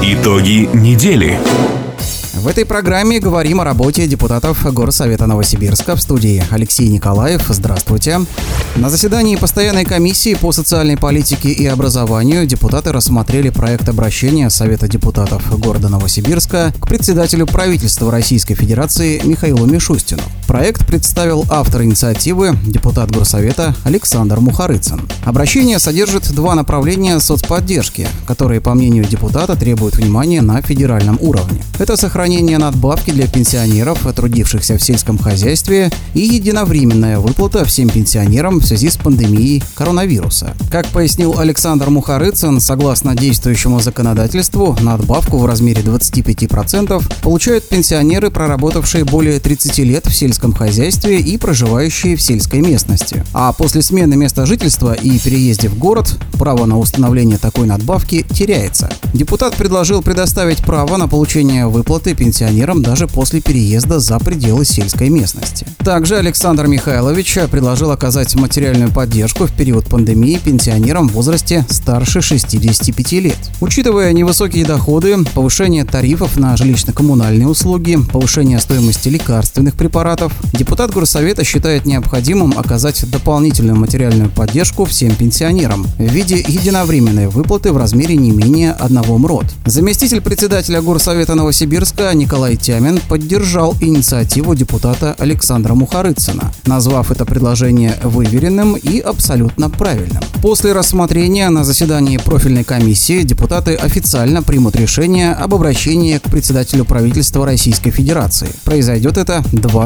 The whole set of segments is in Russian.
Итоги недели. В этой программе говорим о работе депутатов Горсовета Новосибирска. В студии Алексей Николаев. Здравствуйте. На заседании постоянной комиссии по социальной политике и образованию депутаты рассмотрели проект обращения Совета депутатов города Новосибирска к председателю правительства Российской Федерации Михаилу Мишустину. Проект представил автор инициативы, депутат Горсовета Александр Мухарыцин. Обращение содержит два направления соцподдержки, которые, по мнению депутата, требуют внимания на федеральном уровне. Это сохранение надбавки для пенсионеров, трудившихся в сельском хозяйстве, и единовременная выплата всем пенсионерам в связи с пандемией коронавируса. Как пояснил Александр Мухарыцин, согласно действующему законодательству, надбавку в размере 25% получают пенсионеры, проработавшие более 30 лет в сельском хозяйстве и проживающие в сельской местности. А после смены места жительства и переезде в город право на установление такой надбавки теряется. Депутат предложил предоставить право на получение выплаты пенсионерам даже после переезда за пределы сельской местности. Также Александр Михайлович предложил оказать материальную поддержку в период пандемии пенсионерам в возрасте старше 65 лет. Учитывая невысокие доходы, повышение тарифов на жилищно-коммунальные услуги, повышение стоимости лекарственных препаратов, депутат Горсовета считает необходимым оказать дополнительную материальную поддержку всем пенсионерам в виде единовременной выплаты в размере не менее 1 МРОТ. Заместитель председателя Горсовета Новосибирска Николай Тямин поддержал инициативу депутата Александра Мухарыцина, назвав это предложение выверенным и абсолютно правильным. После рассмотрения на заседании профильной комиссии депутаты официально примут решение об обращении к председателю правительства Российской Федерации. Произойдет это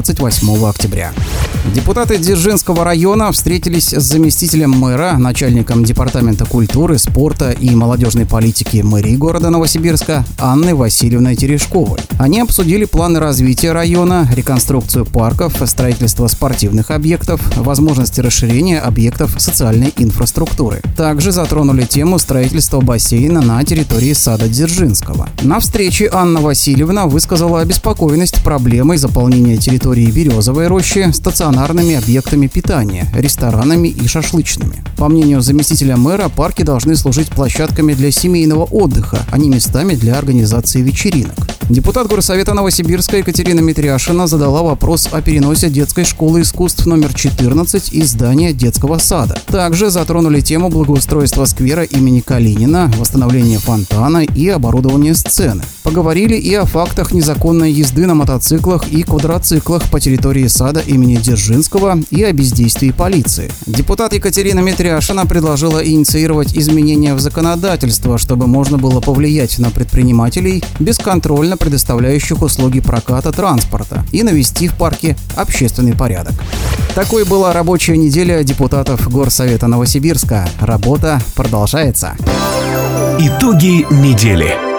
28 октября. Депутаты Дзержинского района встретились с заместителем мэра, начальником департамента культуры, спорта и молодежной политики мэрии города Новосибирска Анной Васильевной Терешковой. Они обсудили планы развития района, реконструкцию парков, строительство спортивных объектов, возможности расширения объектов социальной инфраструктуры. Также затронули тему строительства бассейна на территории сада Дзержинского. На встрече Анна Васильевна высказала обеспокоенность проблемой заполнения территории Березовой рощи стационарными объектами питания, ресторанами и шашлычными. По мнению заместителя мэра, парки должны служить площадками для семейного отдыха, а не местами для организации вечеринок. Депутат Горсовета Новосибирска Екатерина Митряшина задала вопрос о переносе детской школы искусств номер 14 из здания детского сада. Также затронули тему благоустройства сквера имени Калинина, восстановления фонтана и оборудования сцены. Поговорили и о фактах незаконной езды на мотоциклах и квадроциклах по территории сада имени Дзержинского и о бездействии полиции. Депутат Екатерина Митряшина предложила инициировать изменения в законодательство, чтобы можно было повлиять на предпринимателей, бесконтрольно предоставляющих услуги проката транспорта, и навести в парке общественный порядок. Такой была рабочая неделя депутатов Горсовета Новосибирска. Работа продолжается. Итоги недели.